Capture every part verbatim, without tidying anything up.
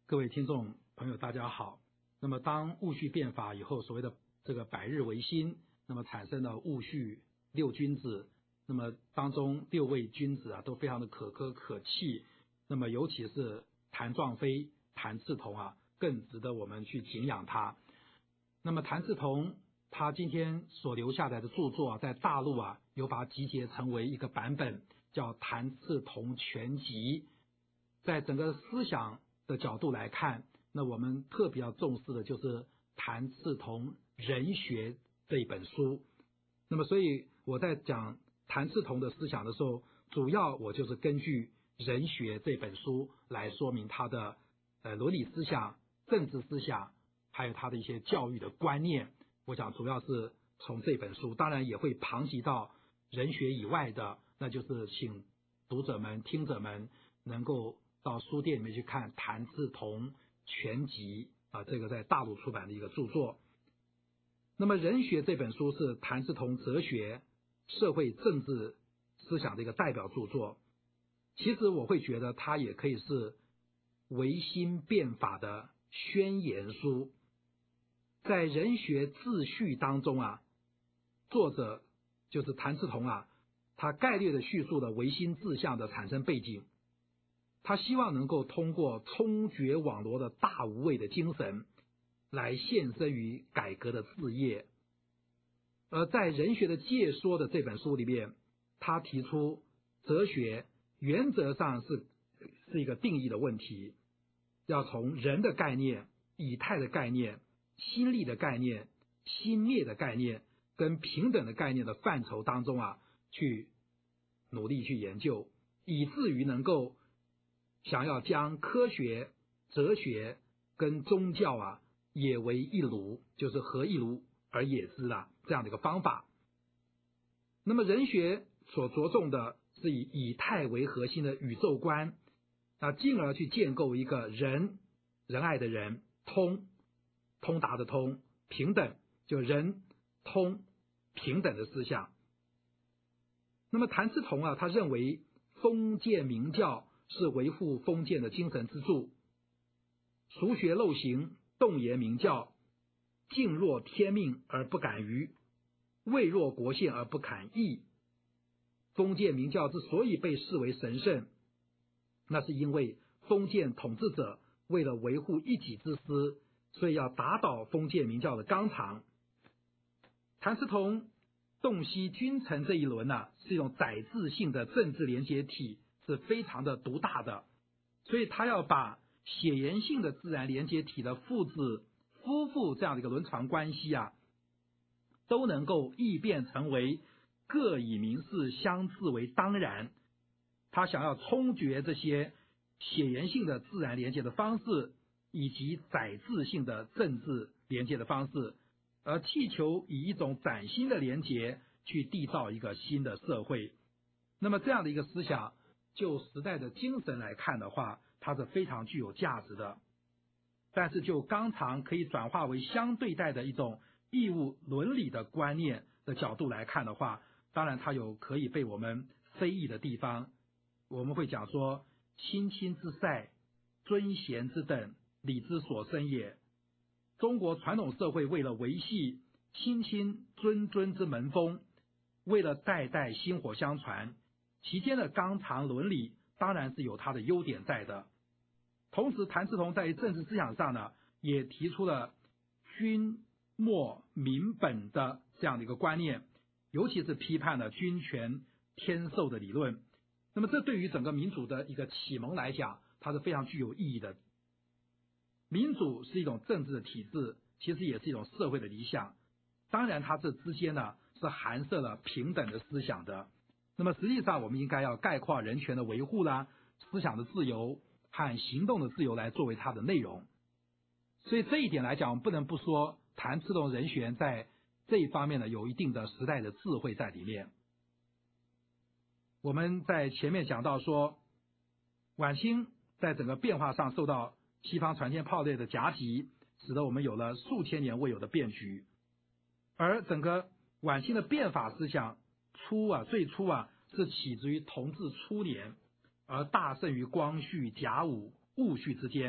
各位听众朋友大家好。那么当戊戌变法以后，所谓的这个百日维新，那么产生了戊戌六君子，那么当中六位君子啊都非常的可歌可泣，那么尤其是谭壮飞、谭嗣同啊，更值得我们去敬仰他。那么谭嗣同他今天所留下来的著作啊，在大陆啊有把它集结成为一个版本，叫《谭嗣同全集》。在整个思想的角度来看，那我们特别要重视的就是谭嗣同人学这一本书。那么所以我在讲谭嗣同的思想的时候，主要我就是根据人学这本书来说明他的呃伦理思想、政治思想，还有他的一些教育的观念。我想主要是从这本书，当然也会旁及到人学以外的，那就是请读者们、听者们能够到书店里面去看《谭嗣同全集》啊，这个在大陆出版的一个著作。那么《人学》这本书是谭嗣同哲学、社会政治思想的一个代表著作。其实我会觉得它也可以是维新变法的宣言书。在《人学自序》当中啊，作者就是谭嗣同啊，他概略的叙述了维新志向的产生背景。他希望能够通过冲决网罗的大无畏的精神来献身于改革的事业。而在人学的介说的这本书里面，他提出哲学原则上是是一个定义的问题，要从人的概念、以太的概念、心力的概念、心灭的概念跟平等的概念的范畴当中啊，去努力去研究，以至于能够想要将科学、哲学跟宗教啊也为一炉，就是合一炉而也之啊这样的一个方法。那么人学所着重的是以以太为核心的宇宙观，那进而去建构一个仁仁爱的仁，通通达的通，平等就仁通平等的思想。那么谭嗣同啊，他认为封建明教是维护封建的精神支柱，俗学陋行，动言明教，敬若天命而不敢逾，畏若国宪而不敢易。封建明教之所以被视为神圣，那是因为封建统治者为了维护一己之私，所以要打倒封建明教的纲常。谭嗣同洞悉君臣这一轮啊，是一种载质性的政治连结体，是非常的独大的，所以他要把血缘性的自然连结体的父子、夫妇这样的一个伦常关系啊，都能够异变成为各以民事相自为当然。他想要冲决这些血缘性的自然连结的方式，以及载质性的政治连结的方式，而祈求以一种崭新的连结去缔造一个新的社会。那么这样的一个思想，就时代的精神来看的话，它是非常具有价值的。但是就纲常可以转化为相对待的一种义务伦理的观念的角度来看的话，当然它有可以被我们非议的地方。我们会讲说，亲亲之塞，尊贤之等，礼之所生也。中国传统社会为了维系亲亲尊尊之门风，为了代代薪火相传，其间的纲常伦理当然是有它的优点在的。同时谭嗣同在政治思想上呢，也提出了君莫民本的这样的一个观念，尤其是批判了君权天授的理论。那么这对于整个民主的一个启蒙来讲，它是非常具有意义的。民主是一种政治的体制，其实也是一种社会的理想，当然它这之间呢是含摄了平等的思想的。那么实际上我们应该要概括人权的维护啦、思想的自由和行动的自由来作为它的内容。所以这一点来讲，我们不能不说谭嗣同人学在这一方面呢有一定的时代的智慧在里面。我们在前面讲到说，晚清在整个变化上受到西方传天炮类的夹击，使得我们有了数千年未有的变局。而整个晚清的变法思想初啊，最初啊是起自于同治初年，而大盛于光绪、甲午、戊戌之间。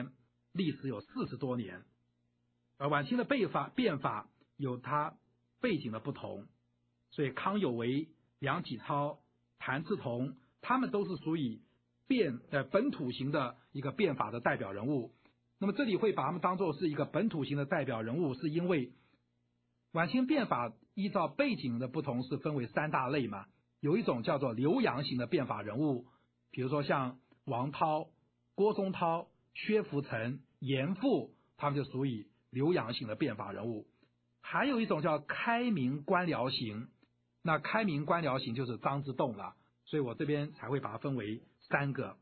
历史有四十多年。而晚清的变法变法有它背景的不同，所以康有为、梁启超、谭嗣同，他们都是属于变呃本土型的一个变法的代表人物。那么这里会把他们当作是一个本土型的代表人物，是因为晚清变法依照背景的不同是分为三大类嘛，有一种叫做留洋型的变法人物，比如说像王韬、郭宗韬、薛福成、严复，他们就属于留洋型的变法人物。还有一种叫开明官僚型，那开明官僚型就是张之洞了，所以我这边才会把它分为三个。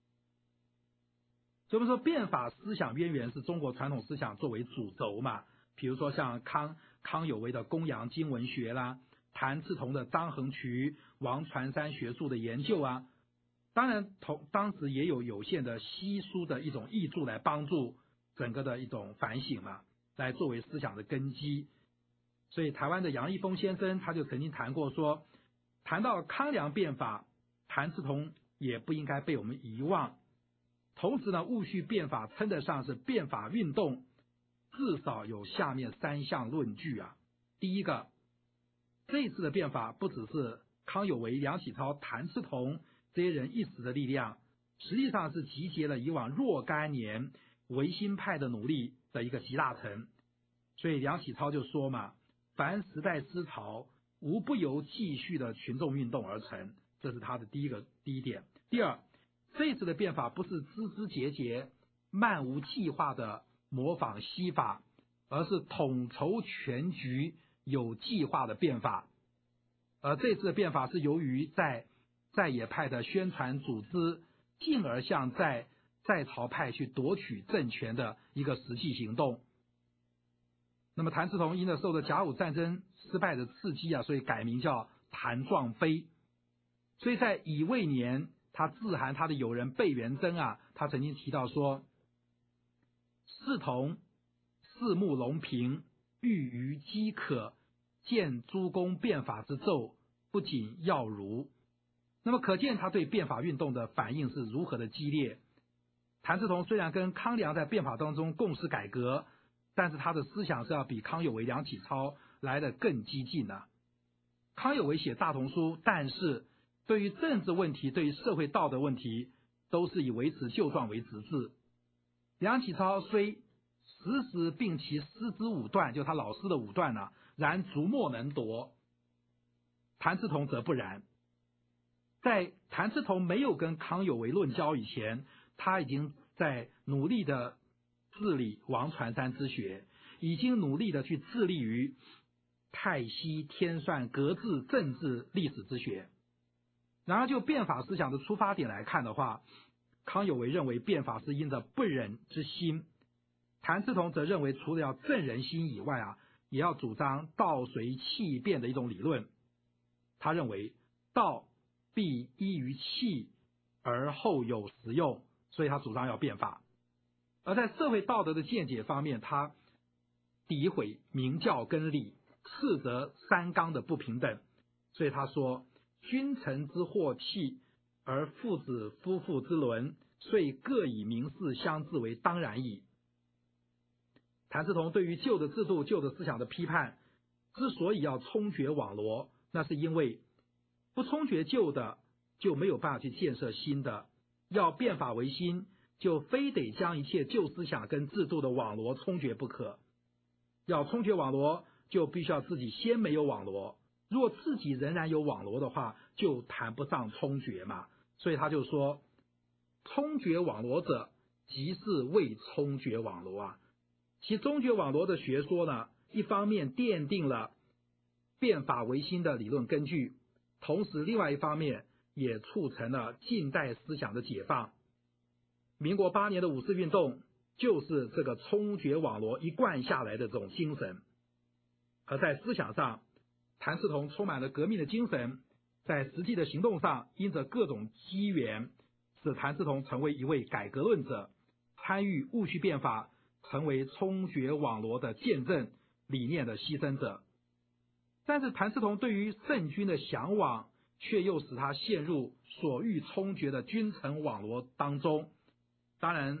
所以我们说变法思想渊源是中国传统思想作为主轴嘛，比如说像康康有为的公羊经文学啦，谭嗣同的张衡渠、王传山学术的研究啊，当然同当时也有有限的西书的一种译著来帮助整个的一种反省嘛，来作为思想的根基。所以台湾的杨一峰先生他就曾经谈过说，谈到康梁变法，谭嗣同也不应该被我们遗忘。同时呢，戊戌变法称得上是变法运动，至少有下面三项论据啊。第一个，这一次的变法不只是康有为、梁启超、谭嗣同这些人一时的力量，实际上是集结了以往若干年维新派的努力的一个集大成。所以梁启超就说嘛，凡时代思潮，无不由继续的群众运动而成，这是他的第一个第一点。第二，这一次的变法不是枝枝节节、漫无计划的模仿西法，而是统筹全局、有计划的变法。而这次的变法是由于在在野派的宣传组织，进而向在在朝派去夺取政权的一个实际行动。那么谭嗣同因着受到甲午战争失败的刺激啊，所以改名叫谭壮飞。所以在乙未年，他致函他的友人贝元贞啊，他曾经提到说，视同四目龙平，欲于饥渴，见诸公变法之奏，不仅要如。那么可见他对变法运动的反应是如何的激烈。谭嗣同虽然跟康梁在变法当中共识改革，但是他的思想是要比康有为、梁启超来得更激进的、啊。康有为写大同书，但是对于政治问题、对于社会道德问题，都是以维持旧状为直至。梁启超虽时时并其师之武断，就他老师的武断啊，然逐末能夺。谭嗣同则不然。在谭嗣同没有跟康有为论交以前，他已经在努力的治理王传山之学，已经努力的去致力于太息、天算、格致、政治、历史之学。然而就变法思想的出发点来看的话，康有为认为变法是因着不仁之心，谭嗣同则认为除了要正人心以外啊，也要主张道随气变的一种理论。他认为道必依于气而后有实用，所以他主张要变法。而在社会道德的见解方面，他诋毁明教跟礼，斥责三纲的不平等，所以他说，君臣之祸气，而父子夫妇之伦，遂各以民事相治为当然矣。谭嗣同对于旧的制度、旧的思想的批判，之所以要冲决网罗，那是因为不冲决旧的，就没有办法去建设新的。要变法为新，就非得将一切旧思想跟制度的网罗冲决不可。要冲决网罗，就必须要自己先没有网罗。如果自己仍然有网罗的话，就谈不上冲决嘛。所以他就说，冲决网罗者，即是为冲决网罗啊。其冲决网罗的学说呢，一方面奠定了变法为新的理论根据，同时另外一方面也促成了近代思想的解放。民国八年的五四运动就是这个冲决网罗一贯下来的这种精神。而在思想上，谭嗣同充满了革命的精神，在实际的行动上，因着各种机缘，使谭嗣同成为一位改革论者，参与戊戌变法，成为冲决网罗的见证，理念的牺牲者。但是谭嗣同对于圣君的向往，却又使他陷入所欲冲决的君臣网罗当中。当然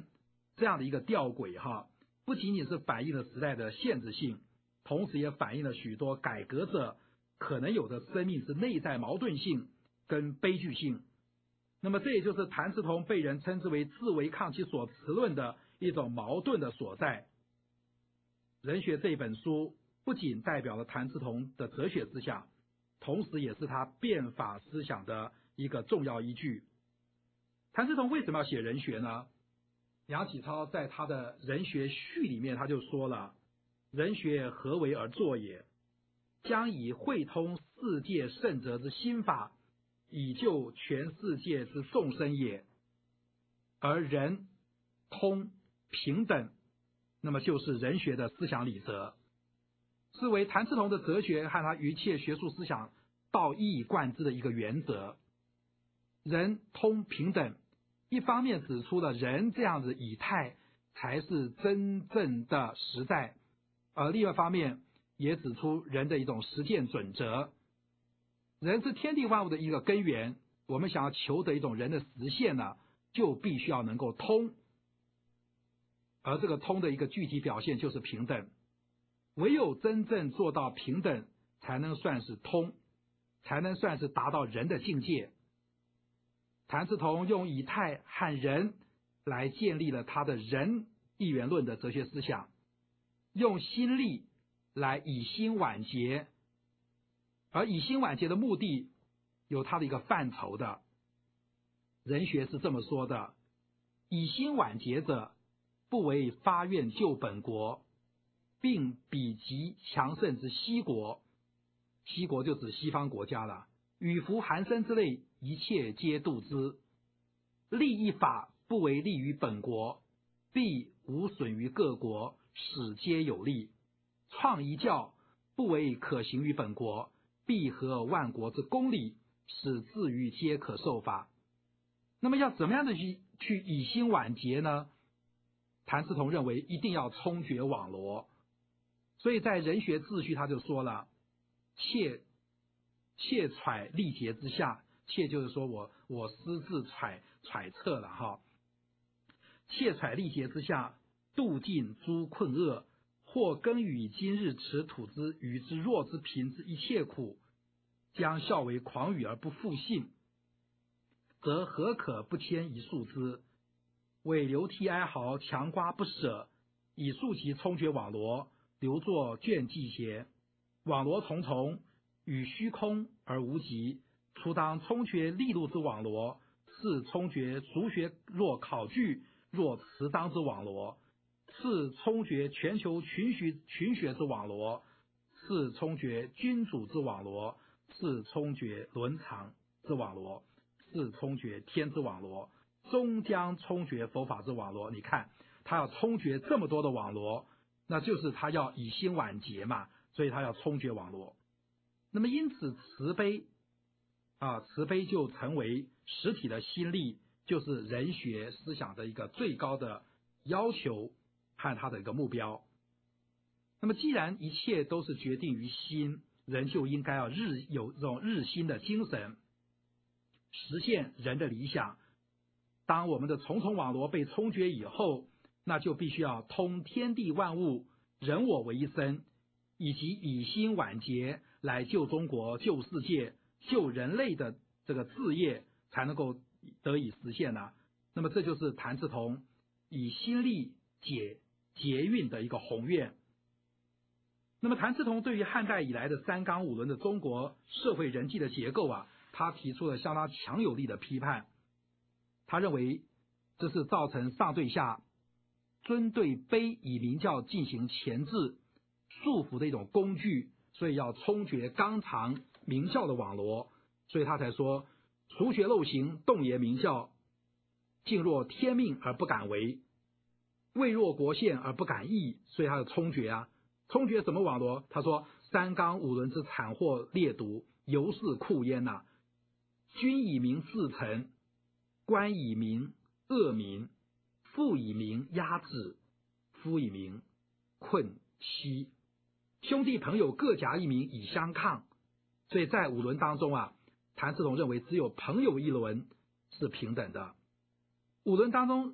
这样的一个吊诡哈，不仅仅是反映了时代的限制性，同时也反映了许多改革者可能有的生命之内在矛盾性跟悲剧性。那么这也就是谭嗣同被人称之为自为抗其所持论的一种矛盾的所在。人学这本书不仅代表了谭嗣同的哲学思想，同时也是他变法思想的一个重要依据。谭嗣同为什么要写人学呢？梁启超在他的人学序里面他就说了，人学何为而作也？将以会通世界圣哲之心法，以救全世界之众生也。而人通平等，那么就是人学的思想理则，是为谭嗣同的哲学和他一切学术思想道一以贯之的一个原则。人通平等，一方面指出了人这样子以态才是真正的实在，而另外一方面也指出人的一种实践准则。人是天地万物的一个根源，我们想要求得一种人的实现呢，就必须要能够通，而这个通的一个具体表现就是平等。唯有真正做到平等，才能算是通，才能算是达到人的境界。谭嗣同用以态和人来建立了他的人一元论的哲学思想，用心力来以心挽结，而以心挽结的目的有他的一个范畴的。人学是这么说的：以心挽结者，不为发愿救本国，并比极强盛之西国，西国就指西方国家了，与服寒生之类，一切皆度之。立一法，不为利于本国，必无损于各国，使皆有利。创一教，不为可行于本国，必合万国之公理，使至于皆可受法。那么要怎么样的去去以心挽结呢？谭嗣同认为一定要冲决网罗，所以在人学秩序他就说了，切切揣力竭之下，切就是说我我私自揣揣测了哈，切揣力竭之下，度尽诸困厄，或耕与今日持土之与之弱之贫之一切苦，将效为狂语而不复信，则何可不迁一数之？为流涕哀嚎，强刮不舍，以速其冲决网罗，留作卷记邪？网罗重重，与虚空而无极，初当冲决利禄之网罗，是冲决俗学若考据若辞当之网罗，是冲决全球群学群学之网罗，是冲决君主之网罗，是冲决伦常之网罗，是冲决天之网罗，终将冲决佛法之网罗。你看他要冲决这么多的网罗，那就是他要以心挽结嘛，所以他要冲决网罗。那么因此慈悲啊，慈悲就成为实体的心力，就是人学思想的一个最高的要求和他的一个目标。那么既然一切都是决定于心，人就应该要日有这种日新的精神，实现人的理想。当我们的重重网罗被冲决以后，那就必须要通天地万物，人我为一身，以及以心挽结，来救中国、救世界、救人类的这个志业才能够得以实现呢、啊。那么这就是谭嗣同以心力解捷运的一个宏愿。那么谭嗣同对于汉代以来的三纲五伦的中国社会人际的结构啊，他提出了相当强有力的批判。他认为这是造成上对下、尊对卑以明教进行钳制束缚的一种工具，所以要冲决纲常明教的网罗，所以他才说除学陋行，动言明教，敬若天命而不敢为，位若国宪而不敢议，所以他的冲决啊，冲决什么网罗？他说三纲五伦之惨祸劣毒，犹是酷焉呐、啊！君以民治臣，官以民恶民，父以民压制，夫以民困欺，兄弟朋友各夹一民以相抗。所以在五伦当中啊，谭嗣同认为只有朋友一伦是平等的。五伦当中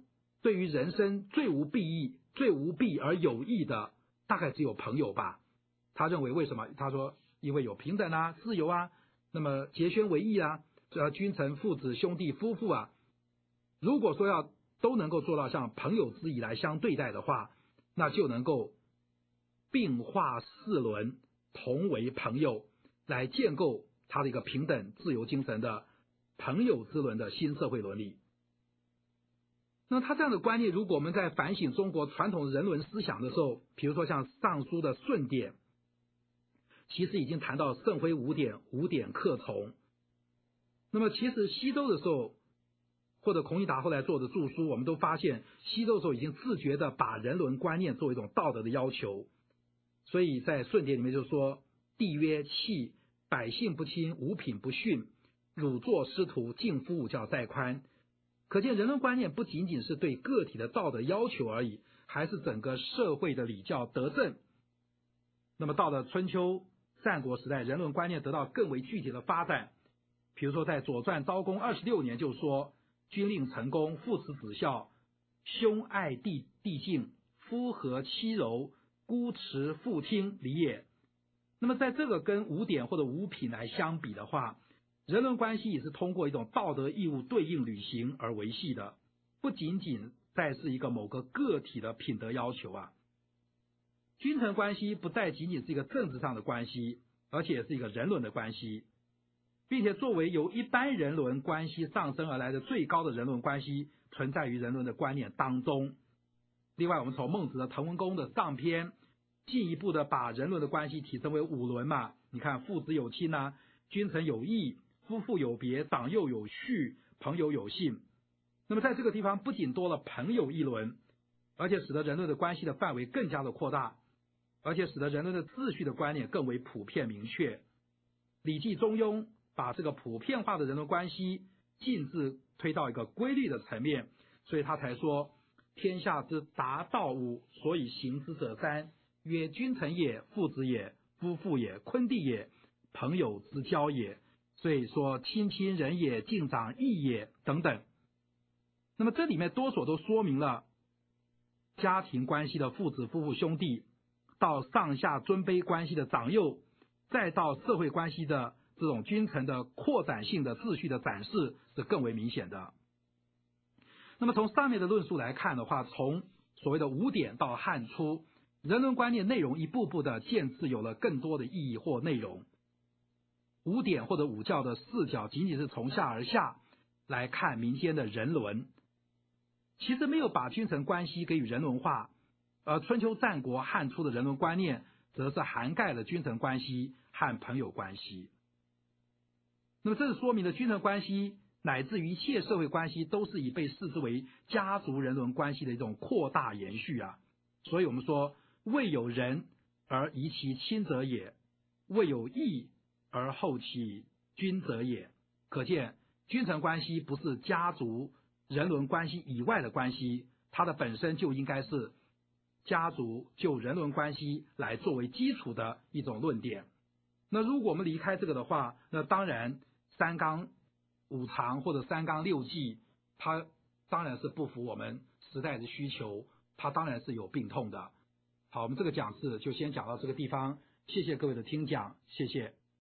对于人生最无裨益、最无裨而有益的，大概只有朋友吧。他认为为什么？他说因为有平等啊、自由啊，那么结宣为义啊，呃，君臣、父子、兄弟、夫妇啊，如果说要都能够做到像朋友之谊来相对待的话，那就能够并化四伦，同为朋友，来建构他的一个平等自由精神的朋友之伦的新社会伦理。那他这样的观念，如果我们在反省中国传统人伦思想的时候，比如说像《尚书》的顺典，其实已经谈到圣徽五典，五典克从。那么其实西周的时候，或者孔乙达后来做的著书，我们都发现西周的时候已经自觉的把人伦观念作为一种道德的要求。所以在顺典里面就说：帝曰弃，百姓不亲，五品不训，汝作师徒，敬夫五教在宽。可见人伦观念不仅仅是对个体的道德要求而已，还是整个社会的礼教德政。那么到了春秋战国时代，人伦观念得到更为具体的发展。比如说在《左传》昭公二十六年就说：君令臣工，父慈子孝，兄爱弟弟敬，夫和妻柔，姑持父听，礼也。那么在这个跟五典或者五品来相比的话，人伦关系也是通过一种道德义务对应履行而维系的，不仅仅再是一个某个个体的品德要求啊。君臣关系不再仅仅是一个政治上的关系，而且是一个人伦的关系，并且作为由一般人伦关系上升而来的最高的人伦关系，存在于人伦的观念当中。另外，我们从孟子的《滕文公》的上篇，进一步的把人伦的关系提升为五伦嘛。你看，父子有亲啊，君臣有义，夫妇有别，长幼有序，朋友有信。那么在这个地方，不仅多了朋友一伦，而且使得人伦的关系的范围更加的扩大，而且使得人伦的秩序的观念更为普遍明确。《礼记·中庸》把这个普遍化的人伦关系尽致推到一个规律的层面，所以他才说：天下之达道五，所以行之者三，曰君臣也，父子也，夫妇也，昆弟也，朋友之交也。所以说亲亲仁也，敬长义也等等。那么这里面多所都说明了家庭关系的父子、夫妇、兄弟，到上下尊卑关系的长幼，再到社会关系的这种君臣的扩展性的秩序的展示是更为明显的。那么从上面的论述来看的话，从所谓的五典到汉初，人伦观念内容一步步的渐次有了更多的意义或内容。五典或者五教的视角仅仅是从下而下来看民间的人伦，其实没有把君臣关系给予人伦化，而春秋战国汉初的人伦观念则是涵盖了君臣关系和朋友关系。那么这是说明了君臣关系乃至于一切社会关系都是以被视之为家族人伦关系的一种扩大延续啊。所以我们说，未有仁而遗其亲者也，未有义而后其君者也。可见君臣关系不是家族人伦关系以外的关系，它的本身就应该是家族就人伦关系来作为基础的一种论点。那如果我们离开这个的话，那当然三纲五常或者三纲六纪，它当然是不符我们时代的需求，它当然是有病痛的。好，我们这个讲示就先讲到这个地方，谢谢各位的听讲，谢谢。